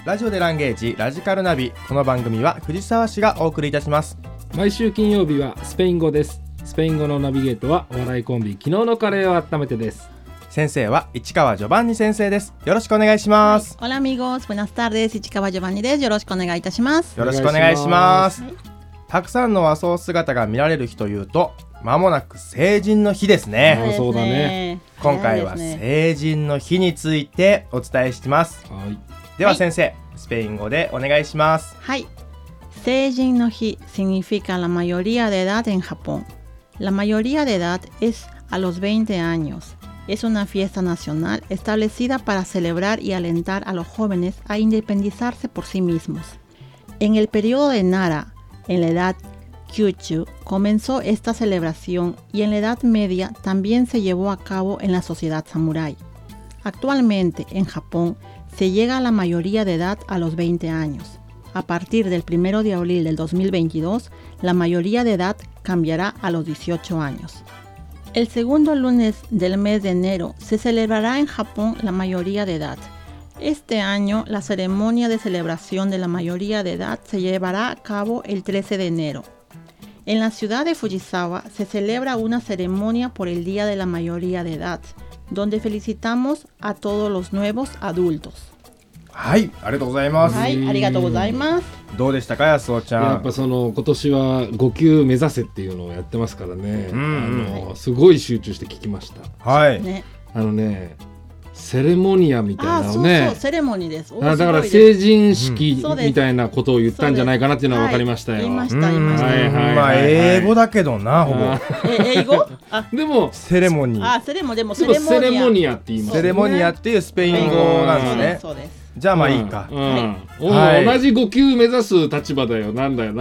ラジオでランゲージラジカルナビ。この番組は藤沢市がお送りいたします。 毎週金曜日はスペイン語です。スペイン語のナビゲートはお笑いコンビ昨日のカレーを温めてです。 先生は市川ジョバンニ先生です。よろしくお願いします。 Hola amigos, buenas tardes. 市川ジョバンニです。よろしくお願いいたします。 よろしくお願いします。たくさんの和装姿が見られる日というと、まもなく成人の日ですね。 そうだね。 今回は成人の日についてお伝えします。 はい。 では先生、スペイン語でお願いします。 はい。成人の日 significa la mayoría de edad en Japón. La mayoría de edad es a los 20 años. Es una fiesta nacional establecida para celebrar y alentar a los jóvenes a independizarse por sí mismos. En el periodo de Nara, en la edad Kyūshū, comenzó esta celebración y en la Edad Media también se llevó a cabo en la sociedad samurái. Actualmente en Japón se llega a la mayoría de edad a los 20 años. A partir del 1 de abril del 2022, la mayoría de edad cambiará a los 18 años. El segundo lunes del mes de enero se celebrará en Japón la mayoría de edad. Este año la ceremonia de celebración de la mayoría de edad se llevará a cabo el 13 de enero. En la ciudad de Fujisawa se celebra una ceremonia por el Día de la Mayoría de Edad, donde felicitamos a todos los nuevos adultos. はい、ありがとうございます。 はい、ありがとうございます。 どうでしたか、やすおちゃん。 やっぱその今年は5級目指せっていうのをやってますからね。すごい集中して聞きました。 はい。 ね、 セレモニアみたいなのね。 そうセレモニーです。 だから成人式みたいなことを言ったんじゃないかなっていうのは分かりましたよ。 言いました。 まあ英語だけどな、ほぼ。 英語？ でもセレモニー。 セレモニアって言います。 セレモニアっていうスペイン語なんですね。 そうです。 じゃあまあいいか。 同じ5級目指す立場だよ。なんか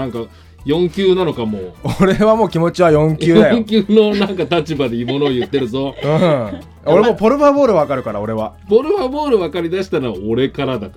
4級なのかも。 俺はもう気持ちは4級だよ。 4級のなんか立場でいいものを言ってるぞ。 俺もポルファボール分かるから。俺はポルファボール分かり出したのは俺からだから。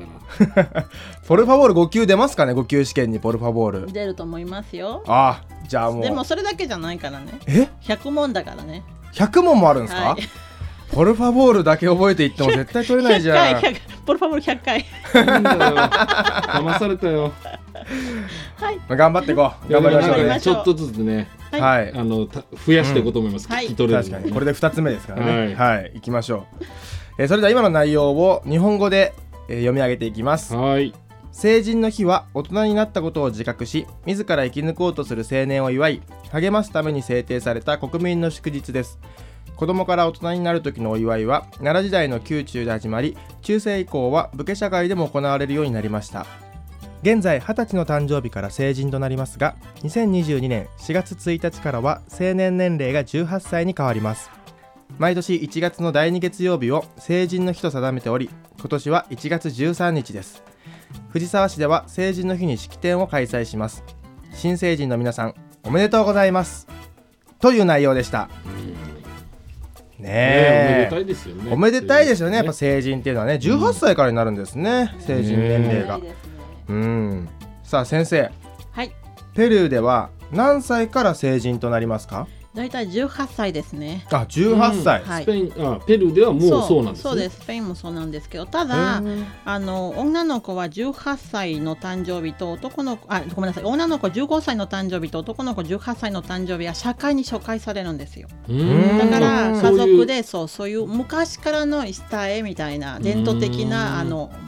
ポルファボール5級出ますかね。5級試験にポルファボール出ると思いますよ。 あ、じゃあもう。 でもそれだけじゃないからね。100問だからね。 100問もあるんですか？ポルファボールだけ覚えていっても絶対取れないじゃん。 ポルファボール100回。 騙されたよ。 はい。 頑張っていこう。頑張りましょうね。 ちょっとずつね。 はい。 増やしていこうと思います。聞き取れる。 確かに。これで2つ目ですからね。はい。行きましょう。それでは今の内容を日本語で読み上げていきます。 はい。 成人の日は大人になったことを自覚し、自ら生き抜こうとする青年を祝い、励ますために制定された国民の祝日です。子供から大人になる時のお祝いは奈良時代の宮中で始まり、中世以降は武家社会でも行われるようになりました。現在20歳の誕生日から成人となりますが、2022年4月1日からは成年年齢が18歳に変わります。毎年1月の第2月曜日を成人の日と定めており、今年は1月13日です。藤沢市では成人の日に式典を開催します。新成人の皆さんおめでとうございますという内容でした。 おめでたいですよね。 おめでたいですよね。やっぱ成人っていうのはね、18歳からになるんですね。成人年齢が。さあ先生、 はい。 ペルーでは何歳から成人となりますか？ だいたい18歳ですね。 あ、18歳。 スペイン、ペルーではもうそうなんですね。 そうです。スペインもそうなんですけど、ただ女の子は18歳の誕生日と女の子15歳の誕生日と男の子18歳の誕生日は社会に紹介されるんですよ。だから家族でそういう昔からの下絵みたいな伝統的な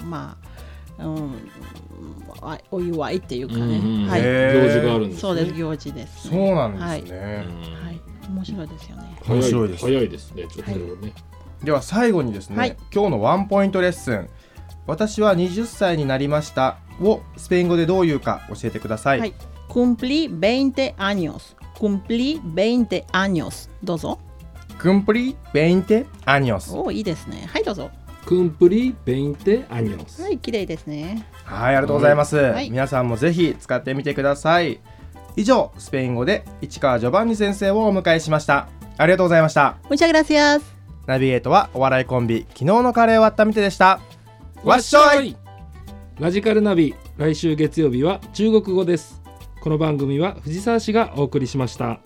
お祝いっていうかね、 行事があるんですね。 そうです、行事です。 そうなんですね。 面白いですよね。 面白いです。 早いですね。ちょっとね。 では最後にですね、今日のワンポイントレッスン、私は20歳になりましたをスペイン語でどう言うか教えてください。 Cumplí 20 años。Cumplí 20 años。どうぞ。 Cumplí 20 años。 お、いいですね。はい、どうぞ。 Cumplí 20 años。 はい、綺麗ですね。 はい、ありがとうございます。皆さんもぜひ使ってみてください。以上、スペイン語で市川ジョバンニ先生をお迎えしました。ありがとうございました。 Muchas gracias。 ナビゲートはお笑いコンビ昨日のカレーを温めてでした。わっしょい。 ラジカルナビ、来週月曜日は中国語です。この番組は藤沢市がお送りしました。